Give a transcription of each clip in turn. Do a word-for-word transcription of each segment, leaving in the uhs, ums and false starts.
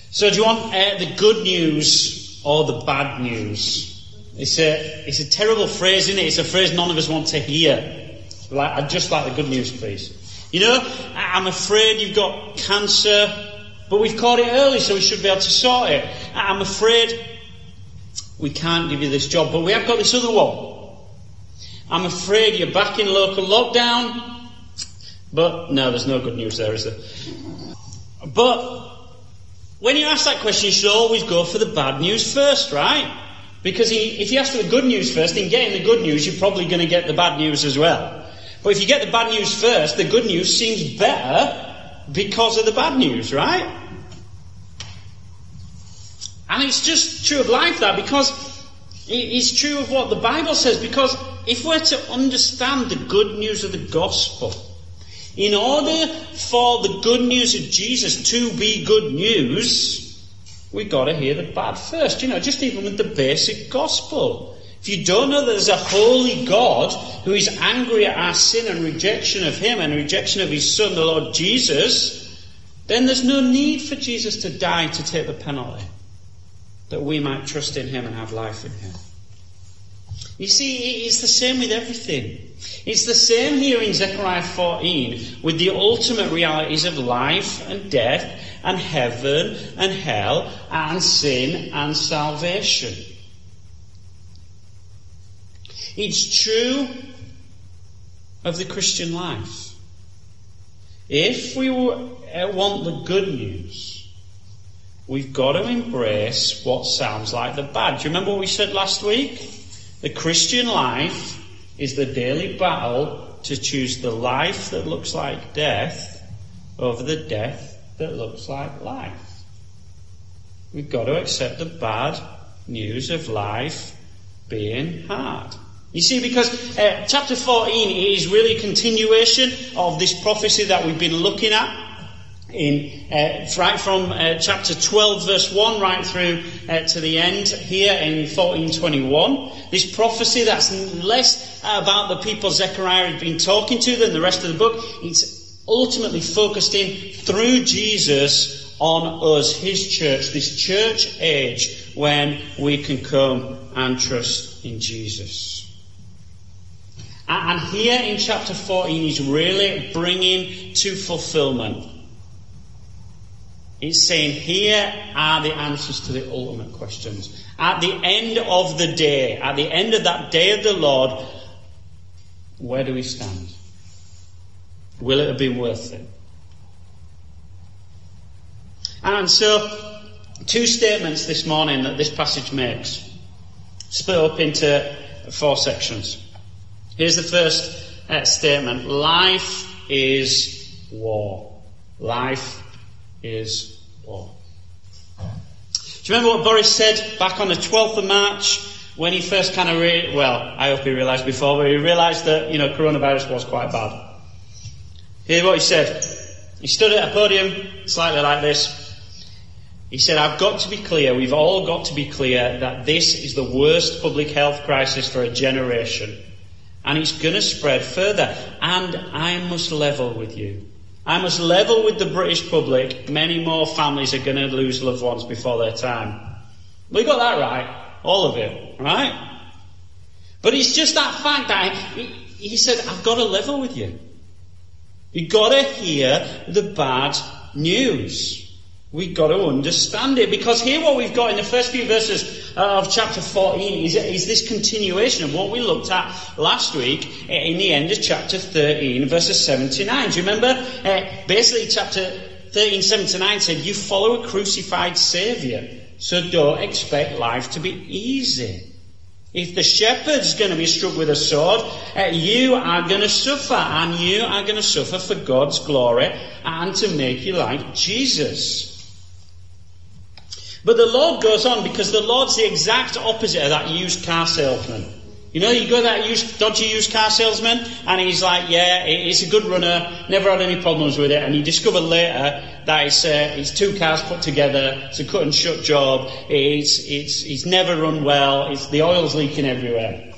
So do you want uh, the good news or the bad news? It's a, it's a terrible phrase, isn't it? It's a phrase none of us want to hear. Like, I'd just like the good news, please. You know, I'm afraid you've got cancer, but we've caught it early, so we should be able to sort it. I'm afraid we can't give you this job, but we have got this other one. I'm afraid you're back in local lockdown, but no, there's no good news there, is there? But when you ask that question, you should always go for the bad news first, right? Because if you ask for the good news first, in getting the good news, you're probably going to get the bad news as well. But if you get the bad news first, the good news seems better because of the bad news, right? And it's just true of life, that, because it's true of what the Bible says. Because if we're to understand the good news of the gospel, in order for the good news of Jesus to be good news, we've got to hear the bad first. You know, just even with the basic gospel. If you don't know that there's a holy God who is angry at our sin and rejection of him and rejection of his Son, the Lord Jesus, then there's no need for Jesus to die to take the penalty, that we might trust in him and have life in him. You see, it's the same with everything. It's the same here in Zechariah fourteen with the ultimate realities of life and death and heaven and hell and sin and salvation. It's true of the Christian life. If we want the good news, we've got to embrace what sounds like the bad. Do you remember what we said last week? The Christian life is the daily battle to choose the life that looks like death over the death that looks like life. We've got to accept the bad news of life being hard. You see, because uh, chapter fourteen is really a continuation of this prophecy that we've been looking at. In uh, right from uh, chapter twelve verse one right through uh, to the end here in fourteen twenty-one. This prophecy that's less about the people Zechariah had been talking to than the rest of the book. It's ultimately focused in through Jesus on us, his church, this church age when we can come and trust in Jesus. And here in chapter fourteen he's really bringing to fulfillment. It's saying, here are the answers to the ultimate questions. At the end of the day, at the end of that day of the Lord, where do we stand? Will it have been worth it? And so, two statements this morning that this passage makes, split up into four sections. Here's the first uh, statement. Life is war. Life is war. Do you remember what Boris said back on the twelfth of March when he first kind of, re- well, I hope he realised before, but he realised that, you know, coronavirus was quite bad. Here's what he said. He stood at a podium slightly like this. He said, I've got to be clear, we've all got to be clear that this is the worst public health crisis for a generation. And it's going to spread further. And I must level with you. I must level with the British public. Many more families are going to lose loved ones before their time. We got that right. All of it. Right? But it's just that fact that he, he said, I've got to level with you. You've got to hear the bad news. We've got to understand it. Because here what we've got in the first few verses of chapter fourteen is, is this continuation of what we looked at last week in the end of chapter thirteen, verses seven to nine. Do you remember? Uh, basically chapter thirteen, seven to nine said, you follow a crucified Saviour, so don't expect life to be easy. If the shepherd's going to be struck with a sword, uh, you are going to suffer, and you are going to suffer for God's glory and to make you like Jesus. But the Lord goes on, because the Lord's the exact opposite of that used car salesman. You know, you go to that used, dodgy used car salesman, and he's like, yeah, it's a good runner, never had any problems with it, and you discover later that it's, uh, it's two cars put together, it's a cut and shut job, it's, it's, it's never run well, it's, the oil's leaking everywhere.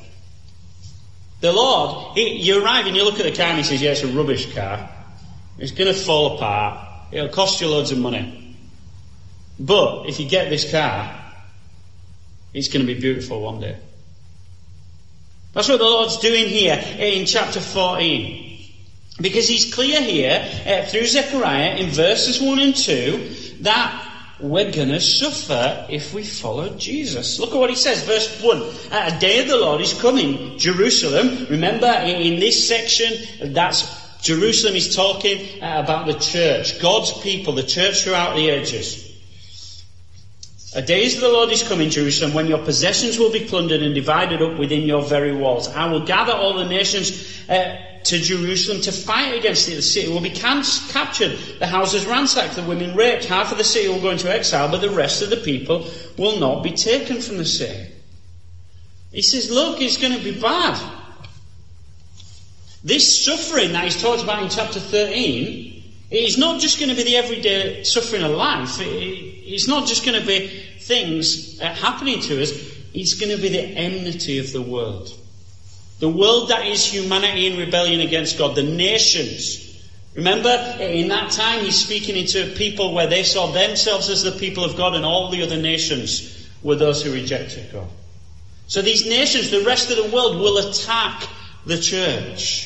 The Lord, he, you arrive and you look at the car and he says, yeah, it's a rubbish car, it's going to fall apart, it'll cost you loads of money. But if you get this car, it's going to be beautiful one day. That's what the Lord's doing here in chapter fourteen. Because he's clear here, uh, through Zechariah, in verses one and two, that we're going to suffer if we follow Jesus. Look at what he says, verse one. A day of the Lord is coming, Jerusalem. Remember, in this section, that's Jerusalem is talking uh, about the church, God's people, the church throughout the ages. A day of the Lord is coming, Jerusalem, when your possessions will be plundered and divided up within your very walls. I will gather all the nations uh, to Jerusalem to fight against it. The city will be can- captured, the houses ransacked, the women raped. Half of the city will go into exile, but the rest of the people will not be taken from the city. He says, look, it's going to be bad. This suffering that he's talked about in chapter thirteen, it's not just going to be the everyday suffering of life. It's not just going to be things happening to us. It's going to be the enmity of the world. The world that is humanity in rebellion against God. The nations. Remember, in that time he's speaking into people where they saw themselves as the people of God and all the other nations were those who rejected God. So these nations, the rest of the world, will attack the church.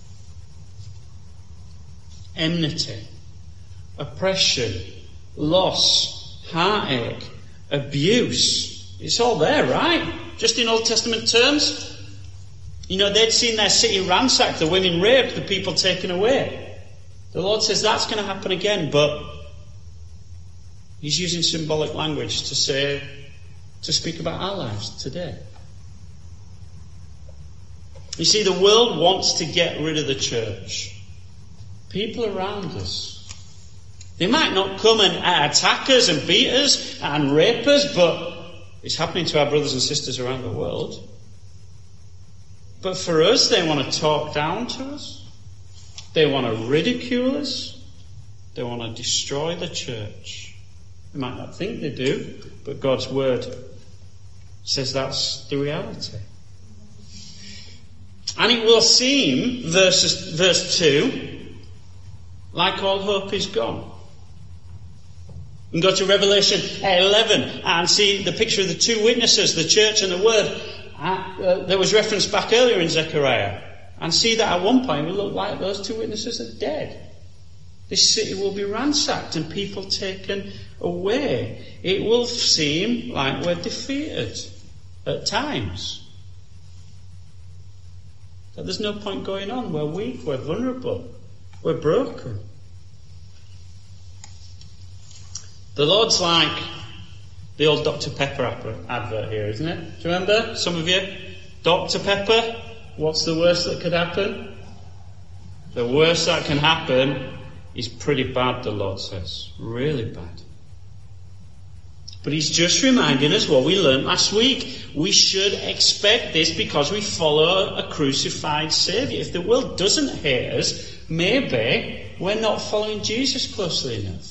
Enmity, oppression, loss, heartache, abuse. It's all there, right? Just in Old Testament terms. You know, they'd seen their city ransacked, the women raped, the people taken away. The Lord says that's going to happen again, but he's using symbolic language to say, to speak about our lives today. You see, the world wants to get rid of the church. People around us. They might not come and attack us and beat us and rape us, but it's happening to our brothers and sisters around the world. But for us, they want to talk down to us. They want to ridicule us. They want to destroy the church. They might not think they do, but God's word says that's the reality. And it will seem, verses, verse two, like all hope is gone. You can go to Revelation eleven and see the picture of the two witnesses, the church and the word. Uh, there was reference back earlier in Zechariah. And see that at one point it will look like those two witnesses are dead. This city will be ransacked and people taken away. It will seem like we're defeated at times. That there's no point going on. We're weak, we're vulnerable. We're broken. The Lord's like the old Doctor Pepper advert here, isn't it? Do you remember? Some of you? Doctor Pepper? What's the worst that could happen? The worst that can happen is pretty bad, the Lord says. Really bad. But he's just reminding us what we learned last week. We should expect this because we follow a crucified Saviour. If the world doesn't hate us, maybe we're not following Jesus closely enough.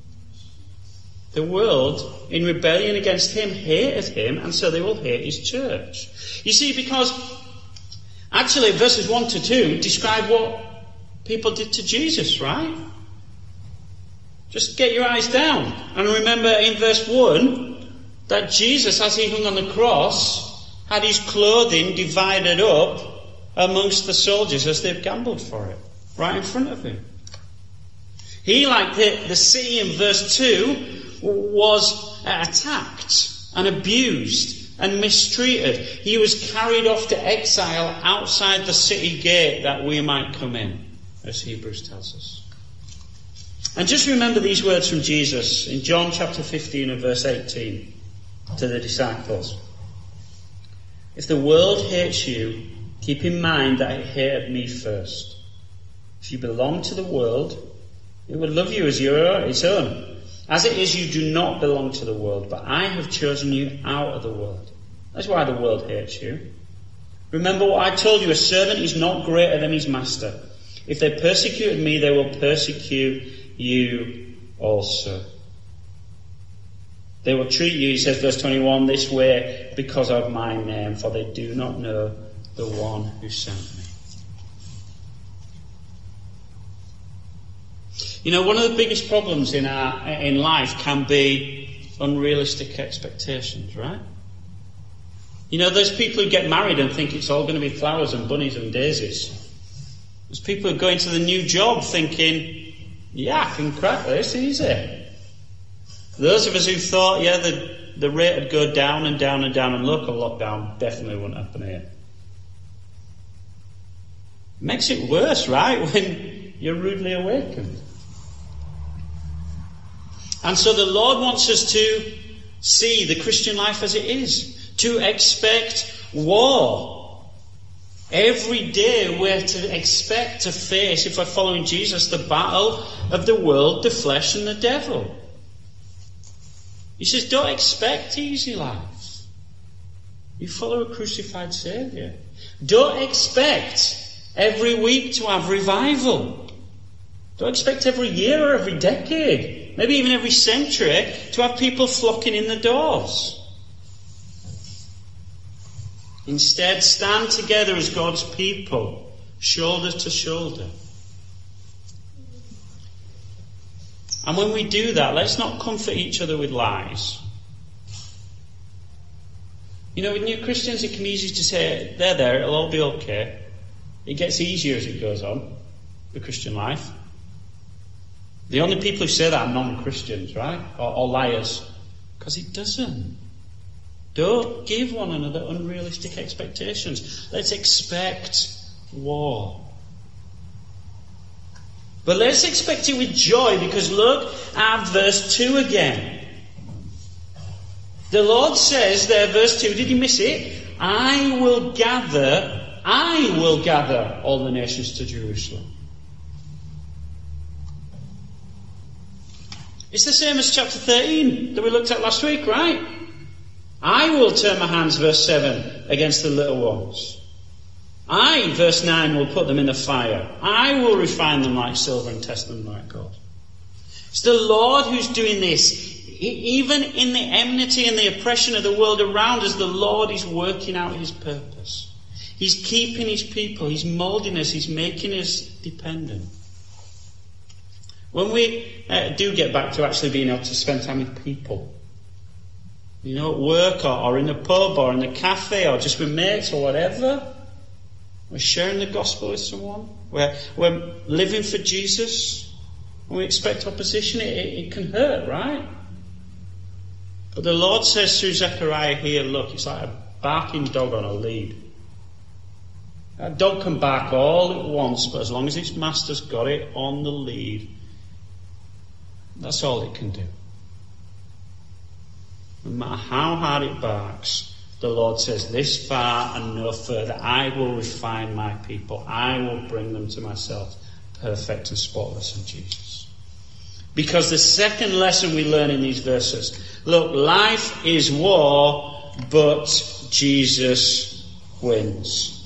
The world, in rebellion against him, hated him, and so they will hate his church. You see, because actually verses one to two describe what people did to Jesus, right? Just get your eyes down and remember in verse one that Jesus, as he hung on the cross, had his clothing divided up amongst the soldiers as they've gambled for it, right in front of him. He, like the, the city in verse two, was attacked and abused and mistreated. He was carried off to exile outside the city gate that we might come in, as Hebrews tells us. And just remember these words from Jesus in John chapter fifteen and verse eighteen to the disciples. If the world hates you, keep in mind that it hated me first. If you belong to the world, it would love you as your, its own. As it is, you do not belong to the world, but I have chosen you out of the world. That's why the world hates you. Remember what I told you, a servant is not greater than his master. If they persecuted me, they will persecute you also. They will treat you, he says, verse twenty-one, this way because of my name, for they do not know the one who sent me. You know, one of the biggest problems in our in life can be unrealistic expectations, right? You know, there's people who get married and think it's all going to be flowers and bunnies and daisies. There's people who go into the new job thinking, yeah, I can crack this easy. Those of us who thought, yeah, the, the rate would go down and down and down and local lockdown definitely wouldn't happen here. Makes it worse, right, when you're rudely awakened. And so the Lord wants us to see the Christian life as it is. To expect war. Every day we're to expect to face, if we're following Jesus, the battle of the world, the flesh and the devil. He says, don't expect easy lives. You follow a crucified Saviour. Don't expect every week to have revival. Don't expect every year or every decade, maybe even every century, to have people flocking in the doors. Instead, stand together as God's people, shoulder to shoulder. And when we do that, let's not comfort each other with lies. You know, with new Christians, it can be easy to say, they're there, it'll all be okay. It gets easier as it goes on, the Christian life. The only people who say that are non-Christians, right? Or, or liars. Because it doesn't. Don't give one another unrealistic expectations. Let's expect war. But let's expect it with joy, because look at verse two again. The Lord says there, verse two, did you miss it? I will gather, I will gather all the nations to Jerusalem. It's the same as chapter thirteen that we looked at last week, right? I will turn my hands, verse seven, against the little ones. I, verse nine, will put them in the fire. I will refine them like silver and test them like gold. It's the Lord who's doing this. Even in the enmity and the oppression of the world around us, the Lord is working out his purpose. He's keeping his people. He's moulding us. He's making us dependent. When we uh, do get back to actually being able to spend time with people, you know, at work or, or in the pub or in the cafe or just with mates or whatever, we're sharing the gospel with someone. We're, we're living for Jesus. When we expect opposition, it, it, it can hurt, right? But the Lord says through Zechariah here, look, it's like a barking dog on a lead. That dog can bark all at once, but as long as its master's got it on the lead, that's all it can do. No matter how hard it barks, the Lord says, this far and no further, I will refine my people. I will bring them to myself, perfect and spotless in Jesus. Because the second lesson we learn in these verses, look, life is war, but Jesus wins.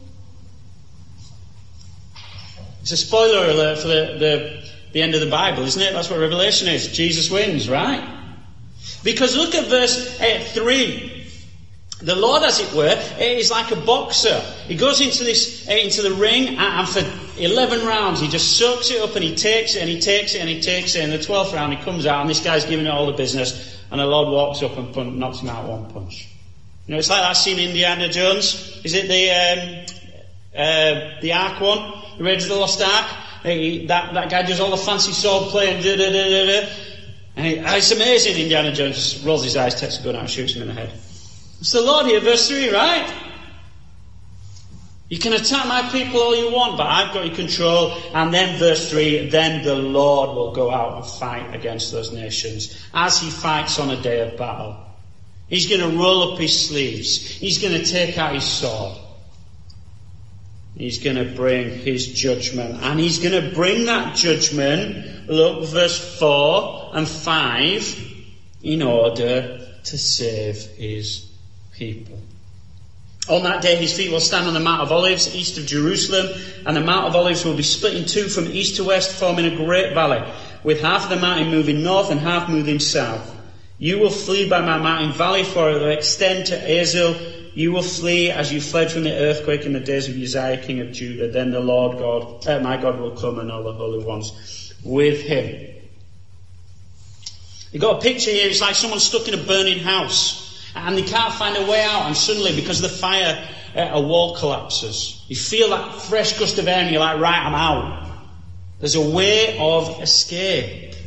It's a spoiler alert for the, the, the end of the Bible, isn't it? That's what Revelation is. Jesus wins, right? Because look at verse uh, three. The Lord, as it were, is like a boxer. He goes into this, uh, into the ring, and for eleven rounds he just soaks it up and he takes it and he takes it and he takes it. And the twelfth round he comes out and this guy's giving it all the business, and the Lord walks up and pun- knocks him out one punch. You know, it's like that scene in Indiana Jones. Is it the um, uh, the Ark one? The Raiders of the Lost Ark? He, that, that guy does all the fancy sword play and da da da da da. And he, it's amazing. Indiana Jones rolls his eyes, takes a gun out and shoots him in the head. It's the Lord here, verse three, right? You can attack my people all you want, but I've got you control. And then verse three, then the Lord will go out and fight against those nations as he fights on a day of battle. He's going to roll up his sleeves. He's going to take out his sword. He's going to bring his judgment. And he's going to bring that judgment, look, verse four and five, in order to save his people. On that day his feet will stand on the Mount of Olives, east of Jerusalem, and the Mount of Olives will be split in two from east to west, forming a great valley, with half of the mountain moving north and half moving south. You will flee by my mountain valley, for it will extend to Azel. You will flee as you fled from the earthquake in the days of Uzziah, king of Judah. Then the Lord God, uh, my God, will come, and all the holy ones with him. You've got a picture here, it's like someone stuck in a burning house and they can't find a way out, and suddenly, because of the fire, a wall collapses. You feel that fresh gust of air and you're like, right, I'm out. There's a way of escape.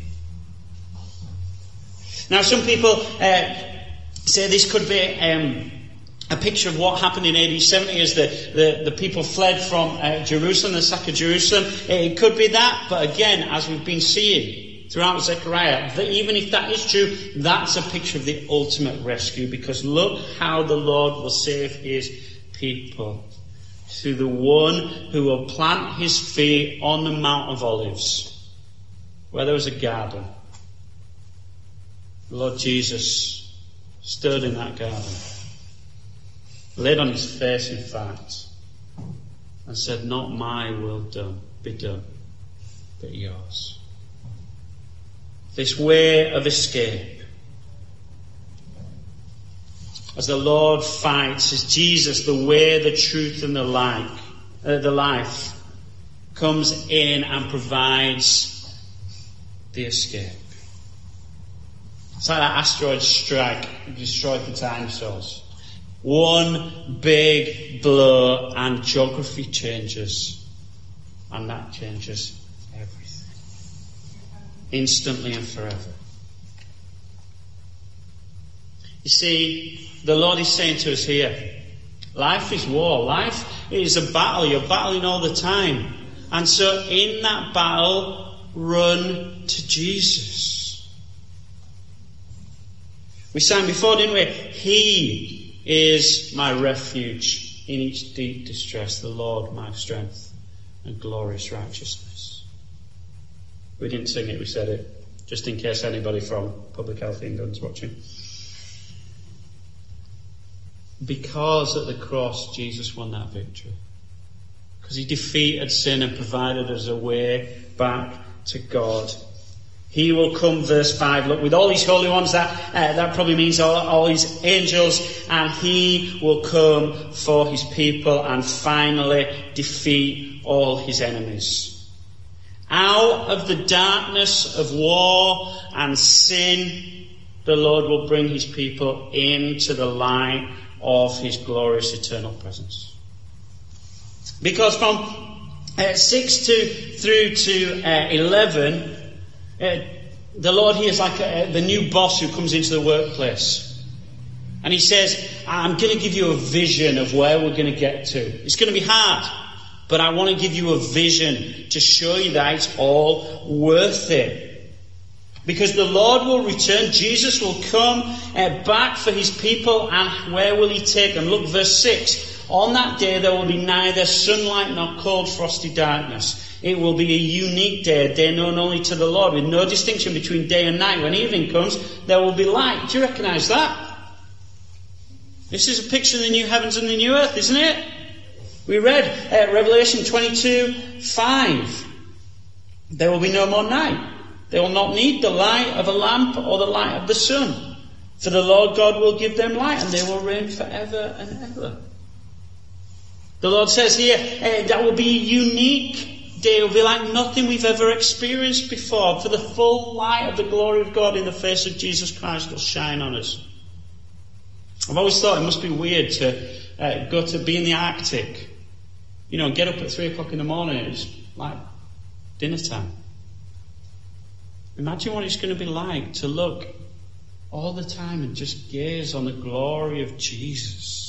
Now, some people uh, say this could be um, a picture of what happened in A D seventy as the, the, the people fled from uh, Jerusalem, the sack of Jerusalem. It could be that, but again, as we've been seeing throughout Zechariah, that even if that is true, that's a picture of the ultimate rescue, because look how the Lord will save his people. Through the one who will plant his feet on the Mount of Olives, where there was a garden. The Lord Jesus stood in that garden, laid on his face in fact, and said, not my will done, be done, but yours. This way of escape, as the Lord fights, as Jesus, the way, the truth, and the life, uh, the life, comes in and provides the escape. It's like that asteroid strike that destroyed the dinosaurs. One big blow and geography changes. And that changes everything. Instantly and forever. You see, the Lord is saying to us here, life is war. Life is a battle. You're battling all the time. And so in that battle, run to Jesus. We sang before, didn't we? He is my refuge in each deep distress, the Lord my strength and glorious righteousness. We didn't sing it, we said it, just in case anybody from Public Health England's watching. Because at the cross, Jesus won that victory. Because he defeated sin and provided us a way back to God. He will come, verse five, look, with all his holy ones, that uh, that probably means all, all his angels, and he will come for his people and finally defeat all his enemies. Out of the darkness of war and sin, the Lord will bring his people into the light of his glorious eternal presence. Because from uh, six to through to uh, eleven, uh, the Lord here is like uh, the new boss who comes into the workplace, and he says, I'm going to give you a vision of where we're going to get to. It's going to be hard, but I want to give you a vision to show you that it's all worth it. Because the Lord will return, Jesus will come uh, back for his people, and where will he take them? Look, verse six. On that day there will be neither sunlight nor cold frosty darkness. It will be a unique day, a day known only to the Lord, with no distinction between day and night. When evening comes, there will be light. Do you recognise that? This is a picture of the new heavens and the new earth, isn't it? We read uh, Revelation twenty-two five. There will be no more night. They will not need the light of a lamp or the light of the sun. For the Lord God will give them light, and they will reign forever and ever. The Lord says here, eh, that will be a unique day. It will be like nothing we've ever experienced before. For the full light of the glory of God in the face of Jesus Christ will shine on us. I've always thought it must be weird to uh, go to be in the Arctic. You know, get up at three o'clock in the morning. It's like dinner time. Imagine what it's going to be like to look all the time and just gaze on the glory of Jesus.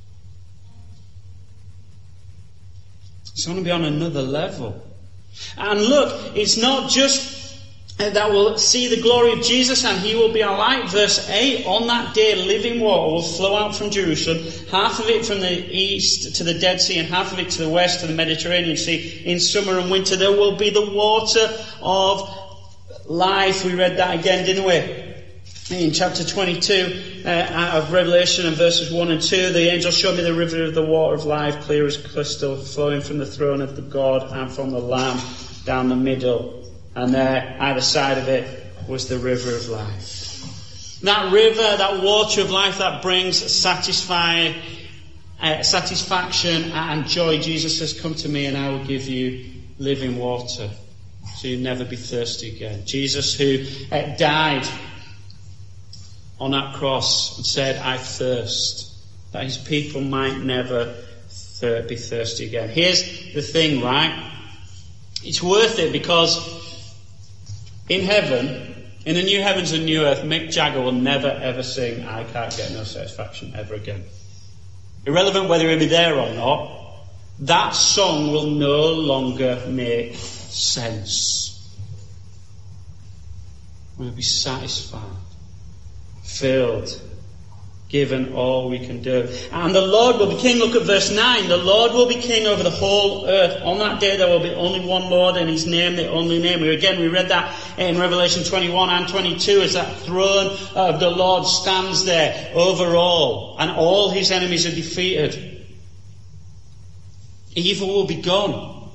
It's going to be on another level. And look, it's not just that we'll see the glory of Jesus and he will be our light. Verse eight, on that day living water will flow out from Jerusalem, half of it from the east to the Dead Sea and half of it to the west to the Mediterranean Sea. In summer and winter there will be the water of life. We read that again, didn't we? In chapter twenty-two uh, of Revelation and verses one and two, the angel showed me the river of the water of life, clear as crystal, flowing from the throne of the God and from the Lamb down the middle. And there, either side of it, was the river of life. That river, that water of life that brings satisfy, uh, satisfaction and joy. Jesus says, come to me and I will give you living water. so you'll never be thirsty again. Jesus, who uh, died on that cross and said, I thirst, that his people might never thir- be thirsty again. Here's the thing, right? It's worth it because in heaven, in the new heavens and new earth, Mick Jagger will never ever sing I Can't Get No Satisfaction ever again. Irrelevant whether he'll be there or not, that song will no longer make sense. We'll be satisfied, filled, given all we can do. And the Lord will be king. Look at verse nine. The Lord will be king over the whole earth. On that day there will be only one Lord, and his name the only name. We, again, we read that in Revelation twenty-one and twenty-two as that throne of the Lord stands there over all, and all his enemies are defeated. Evil will be gone.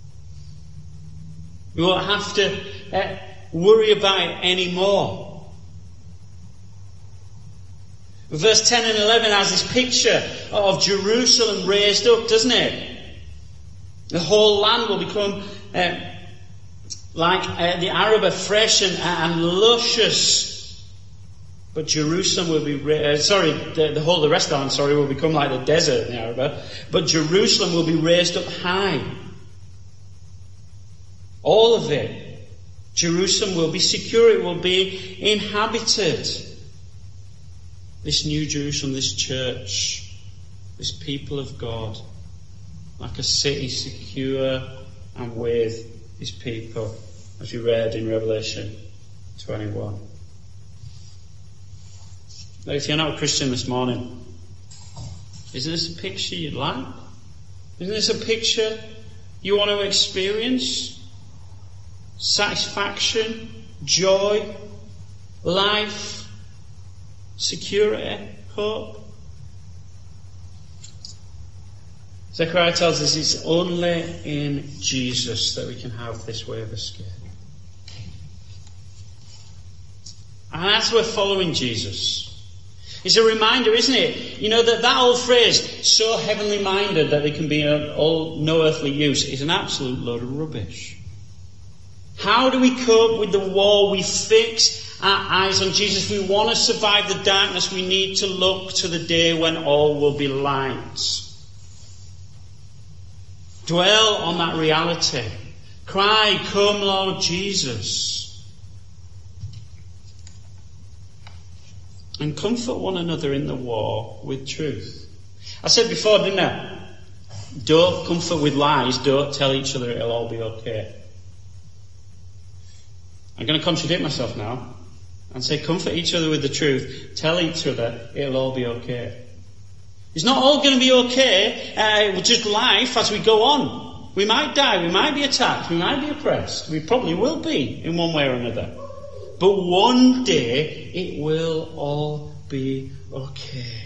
We won't have to uh, worry about it anymore. Verse ten and eleven has this picture of Jerusalem raised up, doesn't it? The whole land will become uh, like uh, the Arabah, fresh and, and luscious. But Jerusalem will be, ra- uh, sorry, the, the whole, the rest of the land, sorry, will become like the desert in the Arabah. But Jerusalem will be raised up high. All of it. Jerusalem will be secure. It will be inhabited. This new Jerusalem, this church, this people of God, like a city secure and with his people, as we read in Revelation twenty-one. Now, if you're not a Christian this morning, isn't this a picture you'd like? Isn't this a picture you want to experience? Satisfaction, joy, life, security, hope. Zechariah tells us it's only in Jesus that we can have this way of escape. And as we're following Jesus, it's a reminder, isn't it? You know, that that old phrase, so heavenly minded that they can be of all, no earthly use, is an absolute load of rubbish. How do we cope with the war? We fix our eyes on Jesus. We want to survive the darkness. We need to look to the day when all will be light. Dwell on that reality. Cry, come Lord Jesus. And comfort one another in the war with truth. I said before, didn't I? Don't comfort with lies. Don't tell each other it'll all be okay. I'm going to contradict myself now and say comfort each other with the truth. Tell each other it'll all be okay. It's not all going to be okay. Uh, it's just life as we go on. We might die. We might be attacked. We might be oppressed. We probably will be in one way or another. But one day it will all be okay.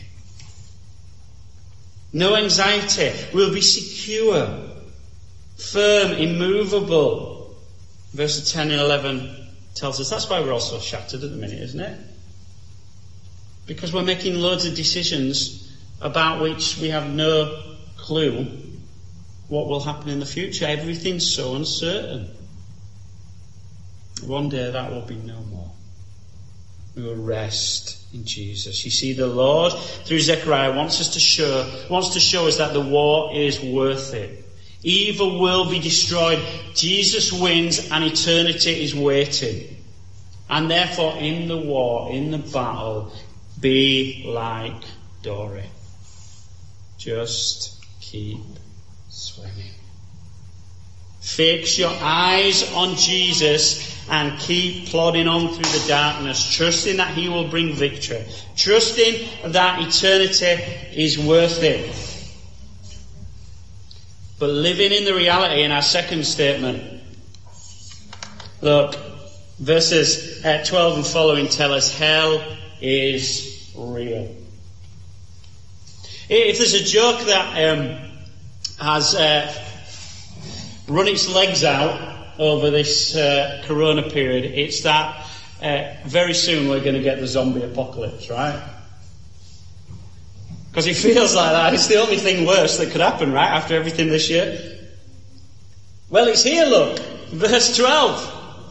No anxiety. We'll be secure, firm, immovable. Verses ten and eleven tells us that's why we're all so shattered at the minute, isn't it? Because we're making loads of decisions about which we have no clue what will happen in the future. Everything's so uncertain. One day that will be no more. We will rest in Jesus. You see, the Lord, through Zechariah, wants us to show, wants to show us that the war is worth it. Evil will be destroyed. Jesus wins and eternity is waiting. And therefore, in the war, in the battle, be like Dory. Just keep swimming. Fix your eyes on Jesus and keep plodding on through the darkness, trusting that he will bring victory, trusting that eternity is worth it. But living in the reality in our second statement. Look, verses uh, twelve and following tell us hell is real. If there's a joke that um, has uh, run its legs out over this uh, corona period, it's that uh, very soon we're going to get the zombie apocalypse, right? Because it feels like that. It's the only thing worse that could happen, right, after everything this year. Well, it's here, look. Verse twelve.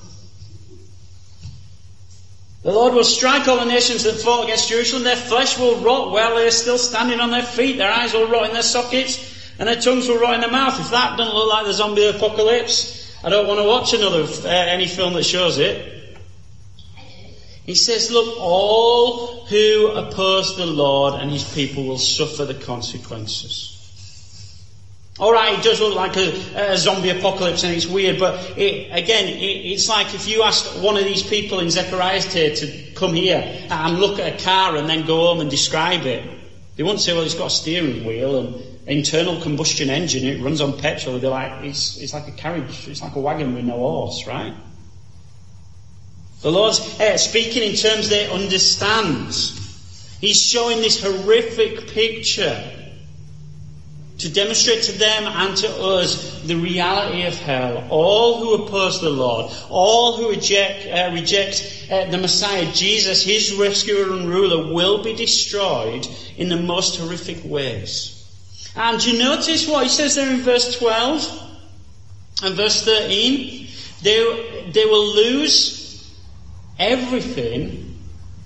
The Lord will strike all the nations that fought against Jerusalem. Their flesh will rot while they are still standing on their feet. Their eyes will rot in their sockets, and their tongues will rot in their mouth. If that doesn't look like the zombie apocalypse, I don't want to watch another uh, any film that shows it. He says, look, all who oppose the Lord and his people will suffer the consequences. Alright, it does look like a, a zombie apocalypse and it's weird, but it, again, it, it's like if you asked one of these people in Zechariah's day to come here and look at a car and then go home and describe it, they wouldn't say, well, it's got a steering wheel and internal combustion engine, it runs on petrol. They'd be like, it's, it's like a carriage, it's like a wagon with no horse, right? The Lord's uh, speaking in terms they understand. He's showing this horrific picture to demonstrate to them and to us the reality of hell. All who oppose the Lord, all who reject, uh, reject uh, the Messiah, Jesus, his rescuer and ruler, will be destroyed in the most horrific ways. And do you notice what he says there in verse twelve and verse thirteen? They, they will lose everything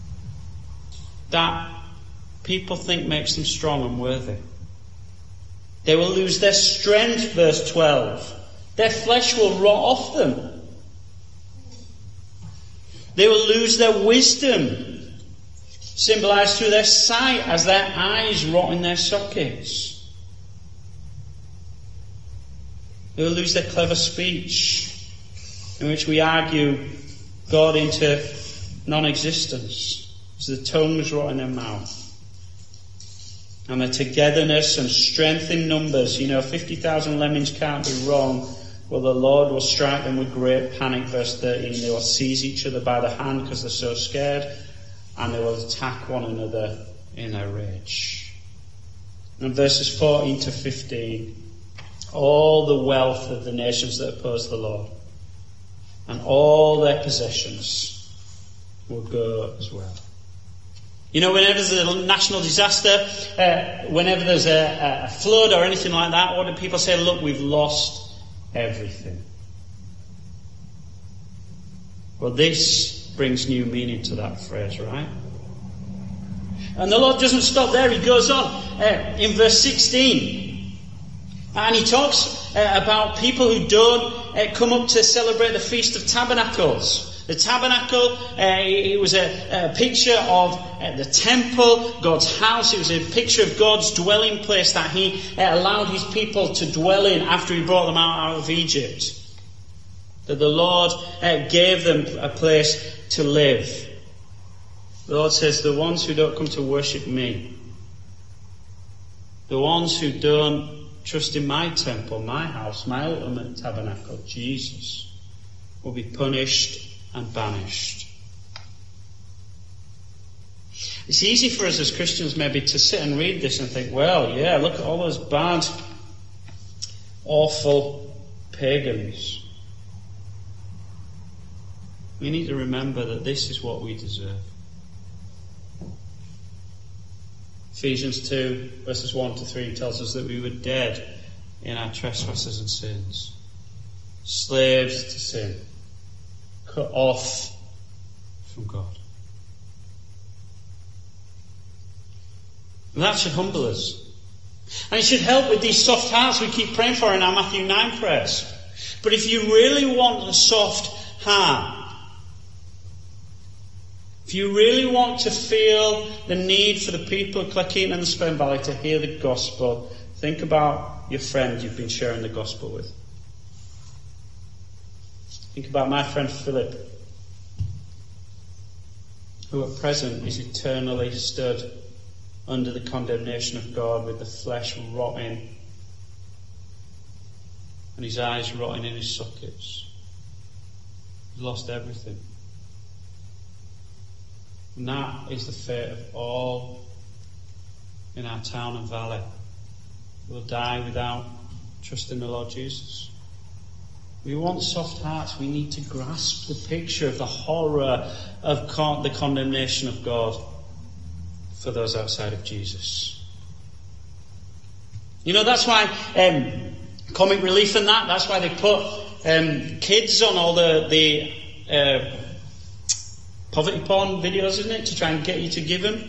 that people think makes them strong and worthy. They will lose their strength, verse twelve. Their flesh will rot off them. They will lose their wisdom, symbolized through their sight as their eyes rot in their sockets. They will lose their clever speech, in which we argue God into non-existence, as the tongues rot in their mouth. And their togetherness and strength in numbers. You know, fifty thousand lemmings can't be wrong. Well, the Lord will strike them with great panic, verse thirteen. They will seize each other by the hand because they're so scared. And they will attack one another in their rage. And verses fourteen to fifteen. All the wealth of the nations that oppose the Lord and all their possessions will go as well. You know, whenever there's a national disaster, uh, whenever there's a, a flood or anything like that, what do people say? Look, we've lost everything. Well, this brings new meaning to that phrase, right? And the Lord doesn't stop there. He goes on uh, in verse sixteen. And he talks uh, about people who don't uh, come up to celebrate the Feast of Tabernacles. The tabernacle, uh, it was a, a picture of uh, the temple, God's house. It was a picture of God's dwelling place that he uh, allowed his people to dwell in after he brought them out, out of Egypt. That the Lord uh, gave them a place to live. The Lord says, the ones who don't come to worship me, the ones who don't trust in my temple, my house, my ultimate tabernacle, Jesus, will be punished and banished. It's easy for us as Christians maybe to sit and read this and think, well, yeah, look at all those bad, awful pagans. We need to remember that this is what we deserve. Ephesians two, verses one to three tells us that we were dead in our trespasses and sins, slaves to sin, cut off from God. And that should humble us. And it should help with these soft hearts we keep praying for in our Matthew nine prayers. But if you really want a soft heart, if you really want to feel the need for the people of Cleckheaton and the Spen Valley to hear the gospel, think about your friend you've been sharing the gospel with. Think about my friend Philip, who at present is eternally stood under the condemnation of God with the flesh rotting and his eyes rotting in his sockets. He's lost everything. And that is the fate of all in our town and valley. We'll die without trusting the Lord Jesus. We want soft hearts. We need to grasp the picture of the horror of con- the condemnation of God for those outside of Jesus. You know, that's why um, Comic Relief and that, that's why they put um, kids on all the, the uh, poverty porn videos, isn't it, to try and get you to give them?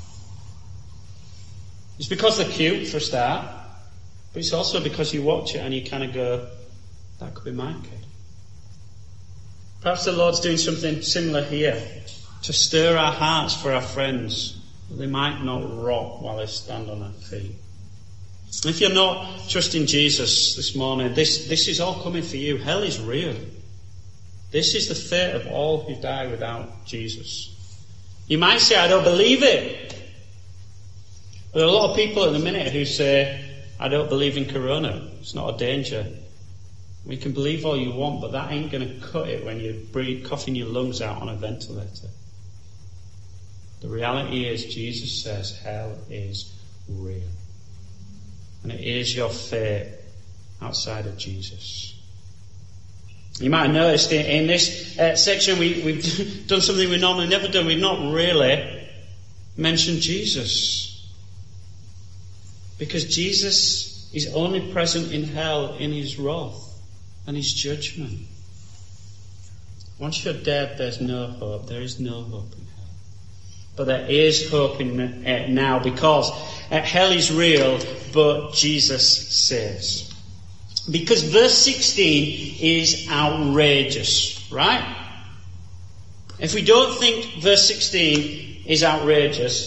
It's because they're cute, for a start. But it's also because you watch it and you kind of go, that could be my kid. Perhaps the Lord's doing something similar here, to stir our hearts for our friends, that they might not rot while they stand on their feet. And if you're not trusting Jesus this morning, this, this is all coming for you. Hell is real. This is the fate of all who die without Jesus. You might say, I don't believe it. There are a lot of people at the minute who say, I don't believe in corona. It's not a danger. We can believe all you want, but that ain't going to cut it when you're breathe, coughing your lungs out on a ventilator. The reality is, Jesus says hell is real. And it is your fate outside of Jesus. You might have noticed in, in this uh, section we, we've done something we've normally never done. We've not really mentioned Jesus. Because Jesus is only present in hell in his wrath and his judgment. Once you're dead, there's no hope. There is no hope in hell. But there is hope in uh, now, because uh, hell is real, but Jesus saves. Because verse sixteen is outrageous, right? If we don't think verse sixteen is outrageous,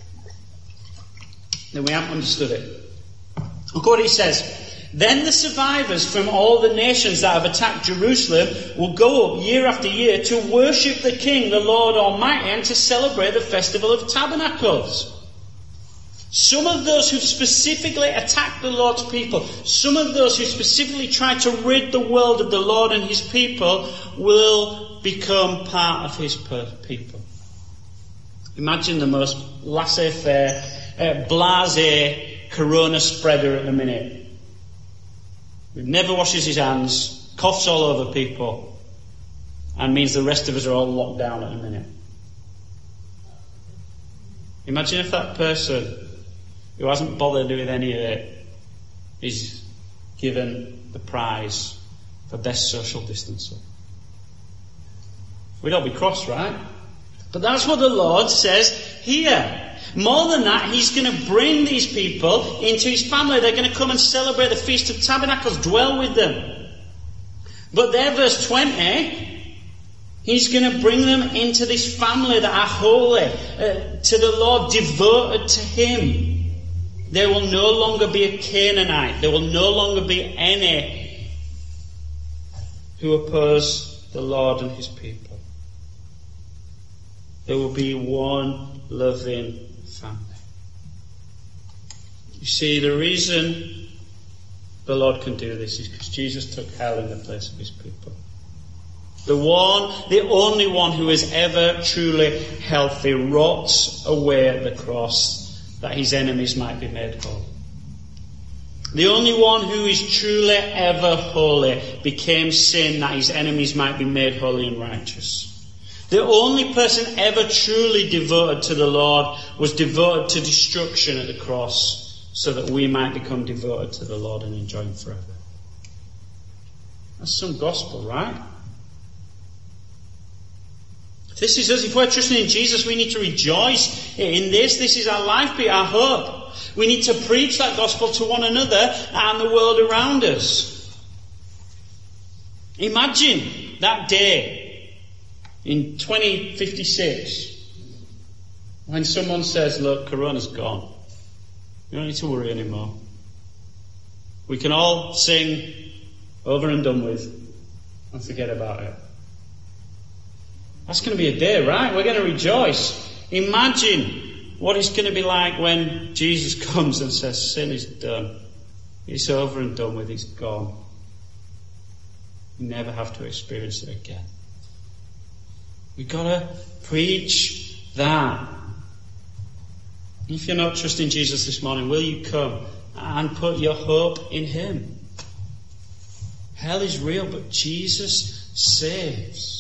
then we haven't understood it. Look what he says. Then the survivors from all the nations that have attacked Jerusalem will go up year after year to worship the King, the Lord Almighty, and to celebrate the Festival of Tabernacles. Some of those who specifically attacked the Lord's people, some of those who specifically tried to rid the world of the Lord and his people, will become part of his people. Imagine the most laissez-faire, uh, blasé corona spreader at the minute. Who never washes his hands, coughs all over people, and means the rest of us are all locked down at the minute. Imagine if that person who hasn't bothered with any of it is given the prize for best social distancing. We'd all be cross, right? But that's what the Lord says here. More than that, he's going to bring these people into his family. They're going to come and celebrate the Feast of Tabernacles, dwell with them. But there, verse twenty, he's going to bring them into this family that are holy, uh, to the Lord, devoted to him. There will no longer be a Canaanite. There will no longer be any who oppose the Lord and his people. There will be one loving family. You see, the reason the Lord can do this is because Jesus took hell in the place of his people. The one, the only one who is ever truly healthy, rots away at the cross that his enemies might be made whole. The only one who is truly ever holy became sin that his enemies might be made holy and righteous. The only person ever truly devoted to the Lord was devoted to destruction at the cross so that we might become devoted to the Lord and enjoy him forever. That's some gospel, right? This is us. If we're trusting in Jesus, we need to rejoice in this. This is our life, be our hope. We need to preach that gospel to one another and the world around us. Imagine that day in twenty fifty-six, when someone says, look, Corona's gone. You don't need to worry anymore. We can all sing over and done with and forget about it. That's going to be a day, right? We're going to rejoice. Imagine what it's going to be like when Jesus comes and says, sin is done. It's over and done with. It's gone. You never have to experience it again. We've got to preach that. If you're not trusting Jesus this morning, will you come and put your hope in him? Hell is real, but Jesus saves.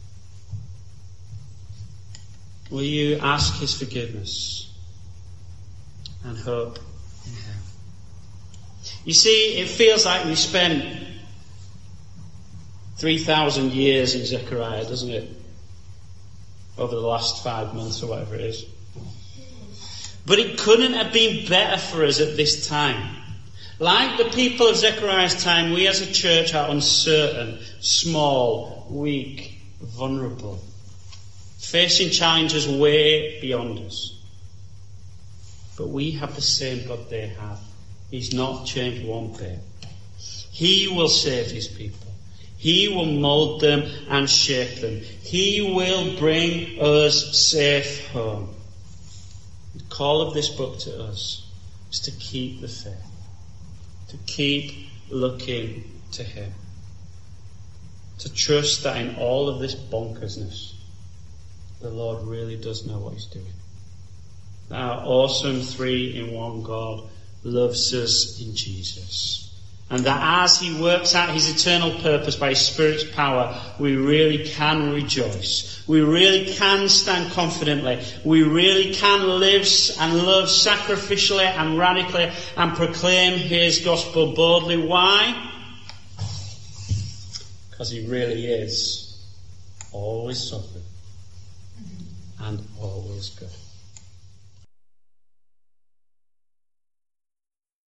Will you ask his forgiveness and hope in him? You see, it feels like we spent three thousand years in Zechariah, doesn't it? Over the last five months or whatever it is. But it couldn't have been better for us at this time. Like the people of Zechariah's time, we as a church are uncertain, small, weak, vulnerable, facing challenges way beyond us. But we have the same God they have. He's not changed one bit. He will save his people. He will mould them and shape them. He will bring us safe home. The call of this book to us is to keep the faith, to keep looking to him, to trust that in all of this bonkersness, the Lord really does know what he's doing. Our awesome three-in-one God loves us in Jesus. And that as he works out his eternal purpose by his Spirit's power, we really can rejoice. We really can stand confidently. We really can live and love sacrificially and radically and proclaim his gospel boldly. Why? Because he really is always sovereign and always good.